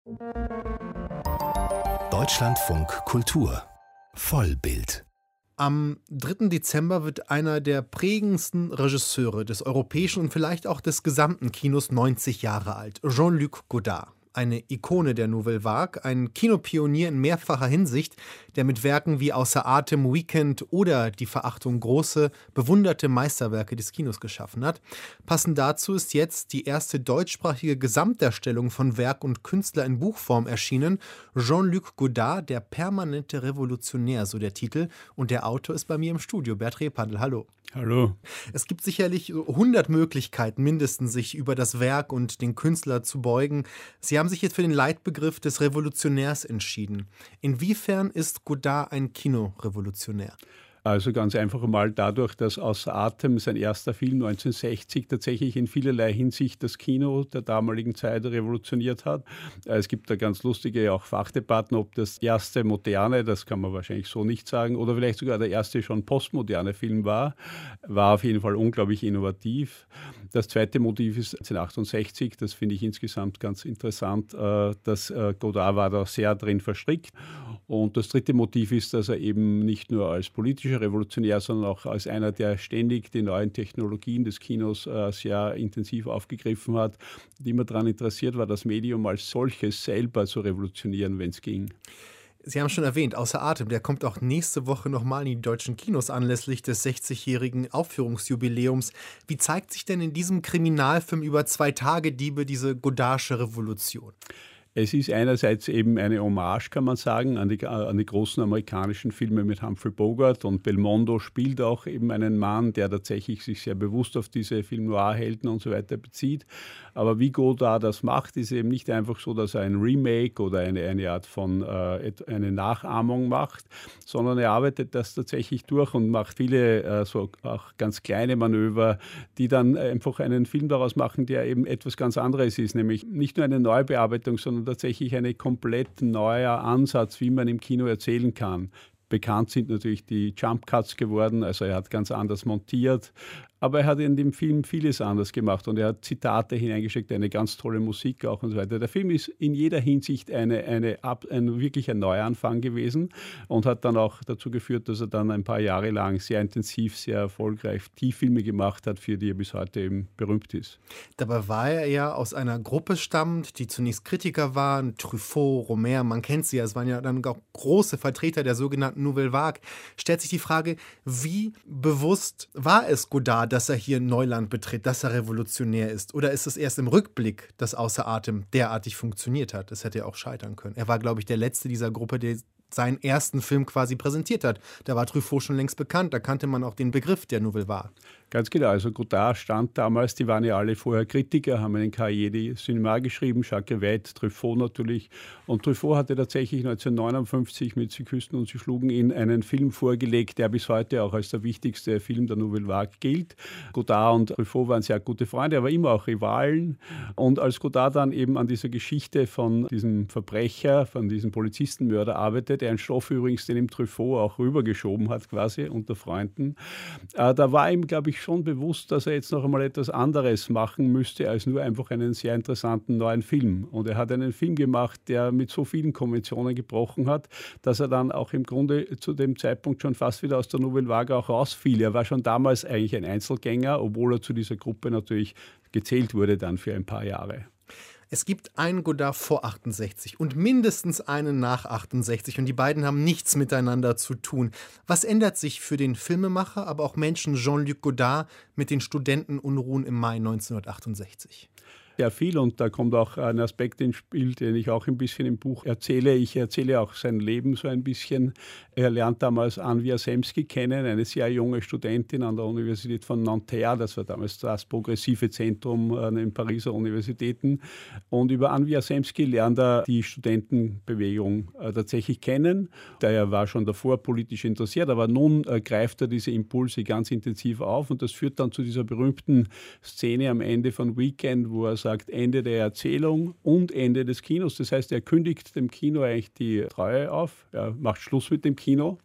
Deutschlandfunk Kultur Vollbild. Am 3. Dezember wird einer der prägendsten Regisseure des europäischen und vielleicht auch des gesamten Kinos 90 Jahre alt, Jean-Luc Godard. Eine Ikone der Nouvelle Vague, ein Kinopionier in mehrfacher Hinsicht, der mit Werken wie Außer Atem, Weekend oder Die Verachtung große, bewunderte Meisterwerke des Kinos geschaffen hat. Passend dazu ist jetzt die erste deutschsprachige Gesamtdarstellung von Werk und Künstler in Buchform erschienen. Jean-Luc Godard, der permanente Revolutionär, so der Titel. Und der Autor ist bei mir im Studio, Bert Repadel. Hallo. Hallo. Es gibt sicherlich 100 Möglichkeiten, mindestens sich über das Werk und den Künstler zu beugen. Sie haben sich jetzt für den Leitbegriff des Revolutionärs entschieden. Inwiefern ist Godard ein Kinorevolutionär? Also ganz einfach mal dadurch, dass Außer Atem, sein erster Film 1960, tatsächlich in vielerlei Hinsicht das Kino der damaligen Zeit revolutioniert hat. Es gibt da ganz lustige auch Fachdebatten, ob das erste moderne, das kann man wahrscheinlich so nicht sagen, oder vielleicht sogar der erste schon postmoderne Film war auf jeden Fall unglaublich innovativ. Das zweite Motiv ist 1968, das finde ich insgesamt ganz interessant, dass Godard war da sehr drin verstrickt. Und das dritte Motiv ist, dass er eben nicht nur als politischer Revolutionär, sondern auch als einer, der ständig die neuen Technologien des Kinos sehr intensiv aufgegriffen hat, und immer daran interessiert war, das Medium als solches selber zu revolutionieren, wenn es ging. Sie haben schon erwähnt, Außer Atem, der kommt auch nächste Woche nochmal in die deutschen Kinos anlässlich des 60-jährigen Aufführungsjubiläums. Wie zeigt sich denn in diesem Kriminalfilm über 2 Tagediebe diese Godardsche Revolution? Es ist einerseits eben eine Hommage, kann man sagen, an die großen amerikanischen Filme mit Humphrey Bogart, und Belmondo spielt auch eben einen Mann, der tatsächlich sich sehr bewusst auf diese Film-Noir-Helden und so weiter bezieht. Aber wie Godard das macht, ist eben nicht einfach so, dass er ein Remake oder eine Art von eine Nachahmung macht, sondern er arbeitet das tatsächlich durch und macht viele so auch ganz kleine Manöver, die dann einfach einen Film daraus machen, der eben etwas ganz anderes ist, nämlich nicht nur eine Neubearbeitung, sondern tatsächlich ein komplett neuer Ansatz, wie man im Kino erzählen kann. Bekannt sind natürlich die Jump Cuts geworden, also er hat ganz anders montiert. Aber er hat in dem Film vieles anders gemacht und er hat Zitate hineingesteckt, eine ganz tolle Musik auch und so weiter. Der Film ist in jeder Hinsicht ein wirklich ein Neuanfang gewesen und hat dann auch dazu geführt, dass er dann ein paar Jahre lang sehr intensiv, sehr erfolgreich die Filme gemacht hat, für die er bis heute eben berühmt ist. Dabei war er ja aus einer Gruppe stammt, die zunächst Kritiker waren, Truffaut, Romer, man kennt sie ja, es waren ja dann auch große Vertreter der sogenannten Nouvelle Vague. Stellt sich die Frage, wie bewusst war es Godard, dass er hier Neuland betritt, dass er revolutionär ist? Oder ist es erst im Rückblick, dass Außer Atem derartig funktioniert hat? Das hätte ja auch scheitern können. Er war, glaube ich, der Letzte dieser Gruppe, der seinen ersten Film quasi präsentiert hat. Da war Truffaut schon längst bekannt, da kannte man auch den Begriff der Nouvelle Vague. Ganz genau, also Godard stand damals, die waren ja alle vorher Kritiker, haben einen Cahiers du Cinéma geschrieben, Jacques Rivette, Truffaut natürlich. Und Truffaut hatte tatsächlich 1959 mit Sie küssten und Sie schlugen ihn einen Film vorgelegt, der bis heute auch als der wichtigste Film der Nouvelle Vague gilt. Godard und Truffaut waren sehr gute Freunde, aber immer auch Rivalen. Und als Godard dann eben an dieser Geschichte von diesem Verbrecher, von diesem Polizistenmörder arbeitet, ein Stoff übrigens, den ihm Truffaut auch rübergeschoben hat quasi unter Freunden, da war ihm, glaube ich, schon bewusst, dass er jetzt noch einmal etwas anderes machen müsste, als nur einfach einen sehr interessanten neuen Film. Und er hat einen Film gemacht, der mit so vielen Konventionen gebrochen hat, dass er dann auch im Grunde zu dem Zeitpunkt schon fast wieder aus der Nouvelle Vague auch rausfiel. Er war schon damals eigentlich ein Einzelgänger, obwohl er zu dieser Gruppe natürlich gezählt wurde dann für ein paar Jahre. Es gibt einen Godard vor 68 und mindestens einen nach 68 und die beiden haben nichts miteinander zu tun. Was ändert sich für den Filmemacher, aber auch Menschen Jean-Luc Godard mit den Studentenunruhen im Mai 1968? Sehr viel, und da kommt auch ein Aspekt ins Spiel, den ich auch ein bisschen im Buch erzähle. Ich erzähle auch sein Leben so ein bisschen. Er lernt damals Anne Wiazemski kennen, eine sehr junge Studentin an der Universität von Nanterre. Das war damals das progressive Zentrum an den Pariser Universitäten. Und über Anne Wiazemski lernt er die Studentenbewegung tatsächlich kennen. Er war schon davor politisch interessiert, aber nun greift er diese Impulse ganz intensiv auf, und das führt dann zu dieser berühmten Szene am Ende von Weekend, wo er sagt, Ende der Erzählung und Ende des Kinos. Das heißt, er kündigt dem Kino eigentlich die Treue auf. Er macht Schluss mit dem Kino.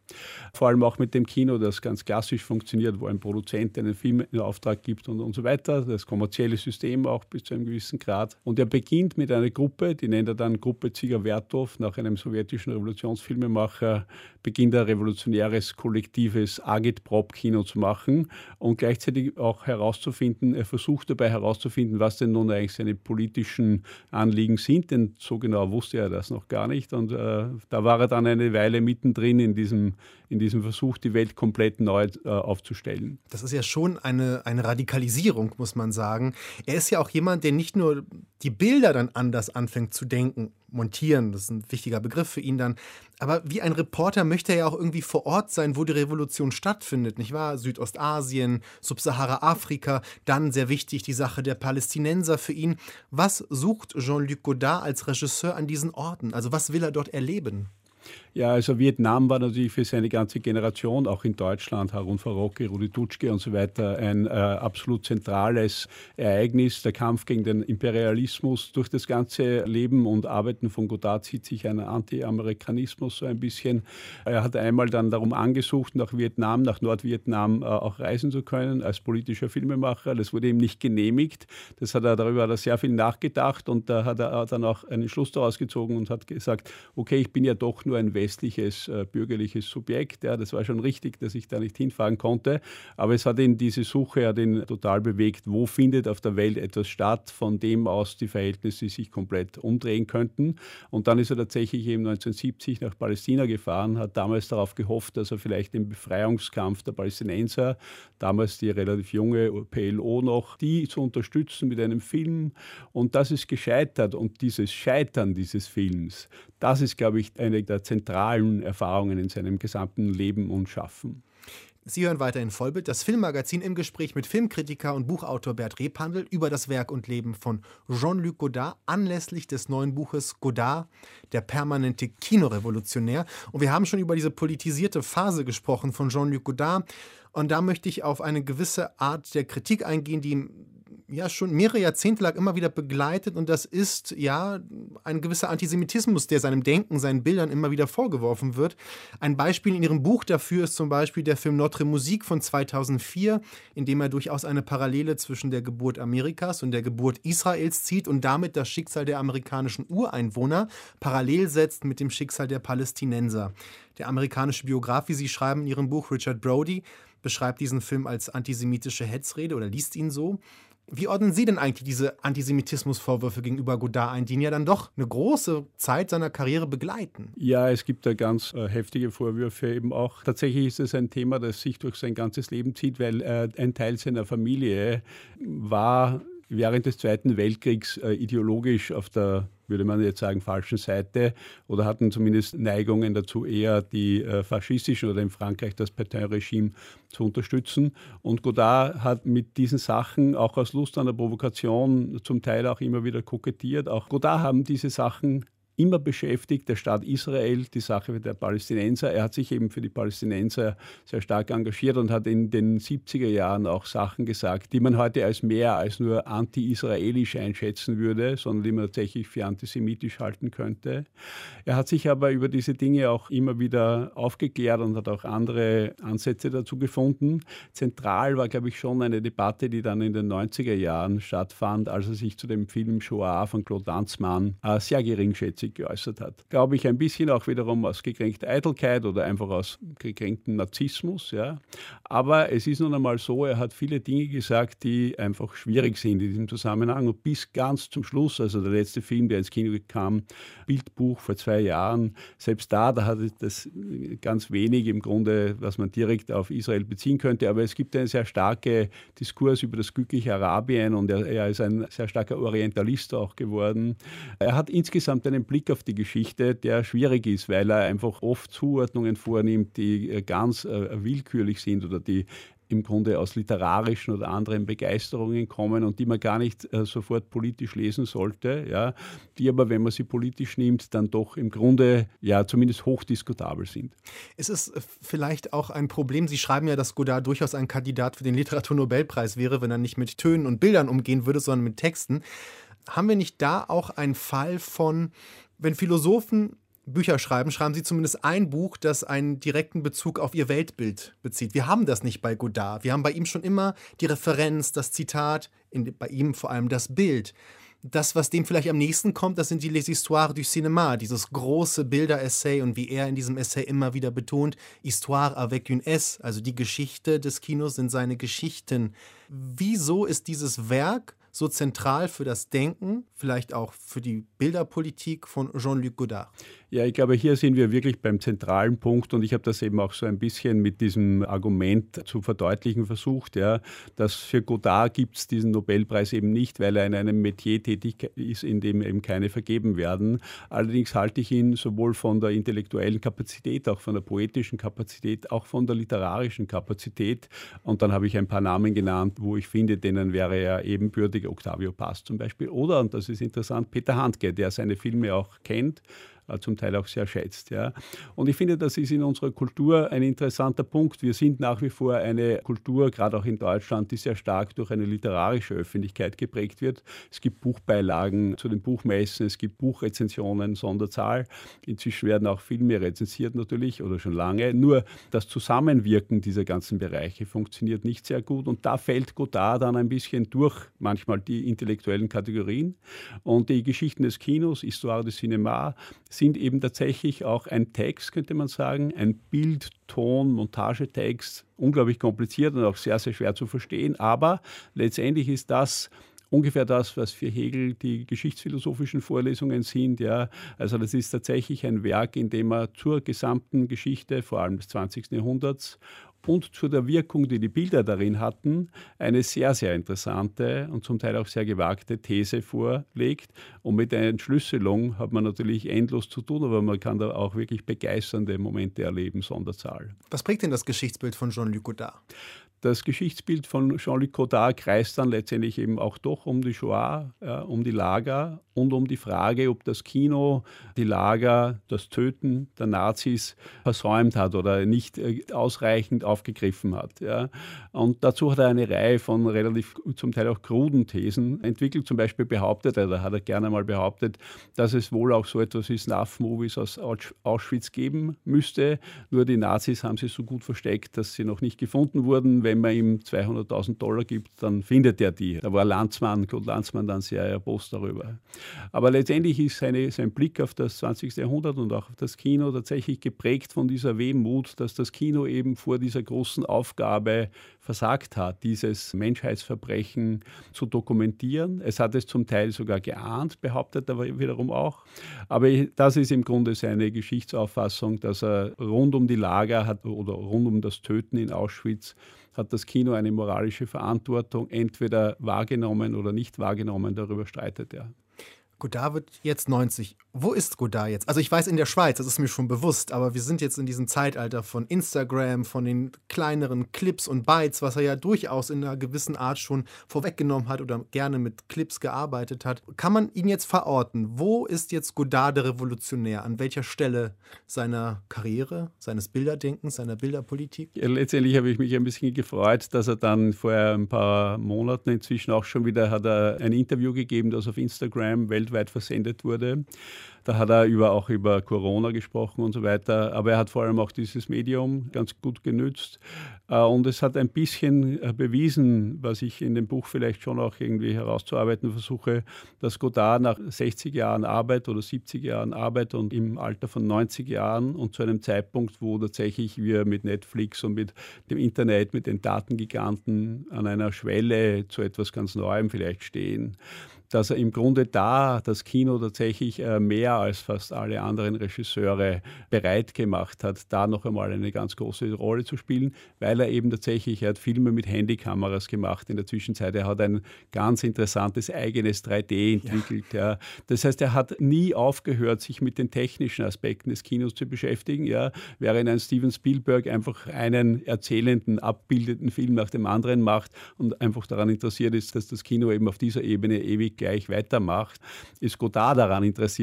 Vor allem auch mit dem Kino, das ganz klassisch funktioniert, wo ein Produzent einen Film in Auftrag gibt und so weiter. Das kommerzielle System auch bis zu einem gewissen Grad. Und er beginnt mit einer Gruppe, die nennt er dann Gruppe Ziga-Vertov, nach einem sowjetischen Revolutionsfilmemacher, beginnt er revolutionäres, kollektives Agitprop-Kino zu machen und gleichzeitig auch herauszufinden, er versucht dabei herauszufinden, was denn nun eigentlich seine politischen Anliegen sind, denn so genau wusste er das noch gar nicht. Und da war er dann eine Weile mittendrin in diesem Versuch, die Welt komplett neu aufzustellen. Das ist ja schon eine Radikalisierung, muss man sagen. Er ist ja auch jemand, der nicht nur die Bilder dann anders anfängt zu denken, montieren, das ist ein wichtiger Begriff für ihn dann, aber wie ein Reporter möchte er ja auch irgendwie vor Ort sein, wo die Revolution stattfindet, nicht wahr? Südostasien, Subsahara-Afrika, dann sehr wichtig die Sache der Palästinenser für ihn. Was sucht Jean-Luc Godard als Regisseur an diesen Orten? Also was will er dort erleben? Ja, also Vietnam war natürlich für seine ganze Generation, auch in Deutschland, Harun Farocki, Rudi Dutschke und so weiter, ein absolut zentrales Ereignis. Der Kampf gegen den Imperialismus. Durch das ganze Leben und Arbeiten von Godard zieht sich ein Anti-Amerikanismus so ein bisschen. Er hat einmal dann darum angesucht, nach Nordvietnam auch reisen zu können, als politischer Filmemacher. Das wurde ihm nicht genehmigt. Darüber hat er sehr viel nachgedacht und da hat er dann auch einen Schluss daraus gezogen und hat gesagt, okay, ich bin ja doch nur ein westliches, bürgerliches Subjekt. Ja, das war schon richtig, dass ich da nicht hinfahren konnte. Aber es hat ihn, diese Suche hat ihn total bewegt. Wo findet auf der Welt etwas statt, von dem aus die Verhältnisse sich komplett umdrehen könnten? Und dann ist er tatsächlich eben 1970 nach Palästina gefahren, hat damals darauf gehofft, dass er vielleicht den Befreiungskampf der Palästinenser, damals die relativ junge PLO noch, die zu unterstützen mit einem Film. Und das ist gescheitert. Und dieses Scheitern dieses Films, das ist, glaube ich, eine der zentralen Erfahrungen in seinem gesamten Leben und Schaffen. Sie hören weiter in Vollbild, das Filmmagazin im Gespräch mit Filmkritiker und Buchautor Bert Rebhandl über das Werk und Leben von Jean-Luc Godard anlässlich des neuen Buches Godard, der permanente Kinorevolutionär. Und wir haben schon über diese politisierte Phase gesprochen von Jean-Luc Godard. Und da möchte ich auf eine gewisse Art der Kritik eingehen, die ja schon mehrere Jahrzehnte lang immer wieder begleitet, und das ist ja ein gewisser Antisemitismus, der seinem Denken, seinen Bildern immer wieder vorgeworfen wird. Ein Beispiel in Ihrem Buch dafür ist zum Beispiel der Film Notre Musique von 2004, in dem er durchaus eine Parallele zwischen der Geburt Amerikas und der Geburt Israels zieht und damit das Schicksal der amerikanischen Ureinwohner parallel setzt mit dem Schicksal der Palästinenser. Der amerikanische Biograf, wie Sie schreiben in Ihrem Buch, Richard Brody, beschreibt diesen Film als antisemitische Hetzrede oder liest ihn so. Wie ordnen Sie denn eigentlich diese Antisemitismusvorwürfe gegenüber Godard ein, die ihn ja dann doch eine große Zeit seiner Karriere begleiten? Ja, es gibt da ganz heftige Vorwürfe eben auch. Tatsächlich ist es ein Thema, das sich durch sein ganzes Leben zieht, weil ein Teil seiner Familie war während des Zweiten Weltkriegs ideologisch auf der, würde man jetzt sagen, falschen Seite oder hatten zumindest Neigungen dazu, eher die faschistischen oder in Frankreich das Pétain-Regime zu unterstützen. Und Godard hat mit diesen Sachen auch aus Lust an der Provokation zum Teil auch immer wieder kokettiert. Auch Godard haben diese Sachen immer beschäftigt, der Staat Israel, die Sache der Palästinenser. Er hat sich eben für die Palästinenser sehr stark engagiert und hat in den 70er Jahren auch Sachen gesagt, die man heute als mehr als nur anti-israelisch einschätzen würde, sondern die man tatsächlich für antisemitisch halten könnte. Er hat sich aber über diese Dinge auch immer wieder aufgeklärt und hat auch andere Ansätze dazu gefunden. Zentral war, glaube ich, schon eine Debatte, die dann in den 90er Jahren stattfand, als er sich zu dem Film Shoah von Claude Lanzmann sehr geringschätzig geäußert hat. Glaube ich ein bisschen auch wiederum aus gekränkter Eitelkeit oder einfach aus gekränktem Narzissmus. Ja. Aber es ist nun einmal so, er hat viele Dinge gesagt, die einfach schwierig sind in diesem Zusammenhang. Und bis ganz zum Schluss, also der letzte Film, der ins Kino kam, Bildbuch vor 2 Jahren, selbst da hat das ganz wenig im Grunde, was man direkt auf Israel beziehen könnte. Aber es gibt einen sehr starken Diskurs über das glückliche Arabien und er ist ein sehr starker Orientalist auch geworden. Er hat insgesamt einen Blick auf die Geschichte, der schwierig ist, weil er einfach oft Zuordnungen vornimmt, die ganz willkürlich sind oder die im Grunde aus literarischen oder anderen Begeisterungen kommen und die man gar nicht sofort politisch lesen sollte, ja, die aber, wenn man sie politisch nimmt, dann doch im Grunde ja zumindest hochdiskutabel sind. Es ist vielleicht auch ein Problem, Sie schreiben ja, dass Godard durchaus ein Kandidat für den Literaturnobelpreis wäre, wenn er nicht mit Tönen und Bildern umgehen würde, sondern mit Texten. Haben wir nicht da auch einen Fall von, wenn Philosophen Bücher schreiben, schreiben Sie zumindest ein Buch, das einen direkten Bezug auf Ihr Weltbild bezieht. Wir haben das nicht bei Godard. Wir haben bei ihm schon immer die Referenz, das Zitat, bei ihm vor allem das Bild. Das, was dem vielleicht am nächsten kommt, das sind die Les Histoires du Cinéma, dieses große Bilder-Essay und wie er in diesem Essay immer wieder betont, Histoire avec une S, also die Geschichte des Kinos sind seine Geschichten. Wieso ist dieses Werk so zentral für das Denken, vielleicht auch für die Bilderpolitik von Jean-Luc Godard? Ja, ich glaube, hier sind wir wirklich beim zentralen Punkt und ich habe das eben auch so ein bisschen mit diesem Argument zu verdeutlichen versucht, ja, dass für Godard gibt es diesen Nobelpreis eben nicht, weil er in einem Metier tätig ist, in dem eben keine vergeben werden. Allerdings halte ich ihn sowohl von der intellektuellen Kapazität, auch von der poetischen Kapazität, auch von der literarischen Kapazität, und dann habe ich ein paar Namen genannt, wo ich finde, denen wäre er ebenbürtig, Octavio Paz zum Beispiel, oder, und das ist interessant, Peter Handke, der seine Filme auch kennt, zum Teil auch sehr schätzt. Ja. Und ich finde, das ist in unserer Kultur ein interessanter Punkt. Wir sind nach wie vor eine Kultur, gerade auch in Deutschland, die sehr stark durch eine literarische Öffentlichkeit geprägt wird. Es gibt Buchbeilagen zu den Buchmessen, es gibt Buchrezensionen, Sonderzahl. Inzwischen werden auch Filme rezensiert natürlich oder schon lange. Nur das Zusammenwirken dieser ganzen Bereiche funktioniert nicht sehr gut und da fällt Godard dann ein bisschen durch, manchmal die intellektuellen Kategorien. Und die Geschichten des Kinos, Histoire du Cinéma, sind eben tatsächlich auch ein Text, könnte man sagen, ein Bild-, Ton-, Montagetext, unglaublich kompliziert und auch sehr, sehr schwer zu verstehen. Aber letztendlich ist das ungefähr das, was für Hegel die geschichtsphilosophischen Vorlesungen sind. Ja. Also das ist tatsächlich ein Werk, in dem er zur gesamten Geschichte, vor allem des 20. Jahrhunderts, und zu der Wirkung, die die Bilder darin hatten, eine sehr, sehr interessante und zum Teil auch sehr gewagte These vorlegt. Und mit der Entschlüsselung hat man natürlich endlos zu tun, aber man kann da auch wirklich begeisternde Momente erleben, Sonderzahl. Was prägt denn das Geschichtsbild von Jean-Luc Godard? Das Geschichtsbild von Jean-Luc Godard kreist dann letztendlich eben auch doch um die Shoah, um die Lager und um die Frage, ob das Kino die Lager, das Töten der Nazis versäumt hat oder nicht ausreichend aufgegriffen hat. Ja. Und dazu hat er eine Reihe von relativ zum Teil auch kruden Thesen entwickelt. Zum Beispiel behauptet er, da hat er gerne mal behauptet, dass es wohl auch so etwas wie Snuff-Movies aus Auschwitz geben müsste. Nur die Nazis haben sie so gut versteckt, dass sie noch nicht gefunden wurden. Wenn man ihm $200.000 gibt, dann findet er die. Da war Claude Lanzmann dann sehr erbost darüber. Aber letztendlich ist sein Blick auf das 20. Jahrhundert und auch auf das Kino tatsächlich geprägt von dieser Wehmut, dass das Kino eben vor dieser großen Aufgabe versagt hat, dieses Menschheitsverbrechen zu dokumentieren. Es hat es zum Teil sogar geahnt, behauptet er wiederum auch. Aber das ist im Grunde seine Geschichtsauffassung, dass er rund um die Lager hat oder rund um das Töten in Auschwitz hat das Kino eine moralische Verantwortung, entweder wahrgenommen oder nicht wahrgenommen, darüber streitet er. Godard wird jetzt 90. Wo ist Godard jetzt? Also ich weiß in der Schweiz, das ist mir schon bewusst, aber wir sind jetzt in diesem Zeitalter von Instagram, von den kleineren Clips und Bytes, was er ja durchaus in einer gewissen Art schon vorweggenommen hat oder gerne mit Clips gearbeitet hat. Kann man ihn jetzt verorten? Wo ist jetzt Godard der Revolutionär? An welcher Stelle seiner Karriere, seines Bilderdenkens, seiner Bilderpolitik? Ja, letztendlich habe ich mich ein bisschen gefreut, dass er dann vor ein paar Monaten inzwischen auch schon wieder hat er ein Interview gegeben, das auf Instagram weltweit versendet wurde. Da hat er auch über Corona gesprochen und so weiter. Aber er hat vor allem auch dieses Medium ganz gut genützt. Und es hat ein bisschen bewiesen, was ich in dem Buch vielleicht schon auch irgendwie herauszuarbeiten versuche, dass Godard nach 60 Jahren Arbeit oder 70 Jahren Arbeit und im Alter von 90 Jahren und zu einem Zeitpunkt, wo tatsächlich wir mit Netflix und mit dem Internet, mit den Datengiganten an einer Schwelle zu etwas ganz Neuem vielleicht stehen, dass er im Grunde da das Kino tatsächlich mehr als fast alle anderen Regisseure bereit gemacht hat, da noch einmal eine ganz große Rolle zu spielen, weil er eben tatsächlich, er hat Filme mit Handykameras gemacht in der Zwischenzeit, er hat ein ganz interessantes eigenes 3D entwickelt. Ja. Ja. Das heißt, er hat nie aufgehört, sich mit den technischen Aspekten des Kinos zu beschäftigen. Ja. Während ein Steven Spielberg einfach einen erzählenden, abbildenden Film nach dem anderen macht und einfach daran interessiert ist, dass das Kino eben auf dieser Ebene ewig gleich weitermacht, ist Godard daran interessiert, dass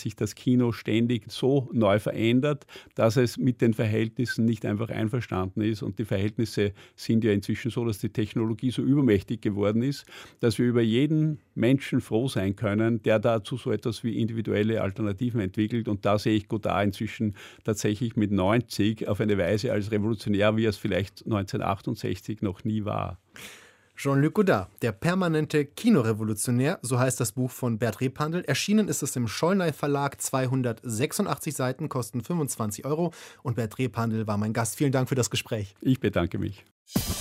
sich das Kino ständig so neu verändert, dass es mit den Verhältnissen nicht einfach einverstanden ist. Und die Verhältnisse sind ja inzwischen so, dass die Technologie so übermächtig geworden ist, dass wir über jeden Menschen froh sein können, der dazu so etwas wie individuelle Alternativen entwickelt. Und da sehe ich Godard inzwischen tatsächlich mit 90 auf eine Weise als revolutionär, wie er es vielleicht 1968 noch nie war. Jean-Luc Godard, der permanente Kinorevolutionär, so heißt das Buch von Bert Rebhandel. Erschienen ist es im Schollnay Verlag, 286 Seiten, kosten 25 €. Und Bert Rebhandel war mein Gast. Vielen Dank für das Gespräch. Ich bedanke mich.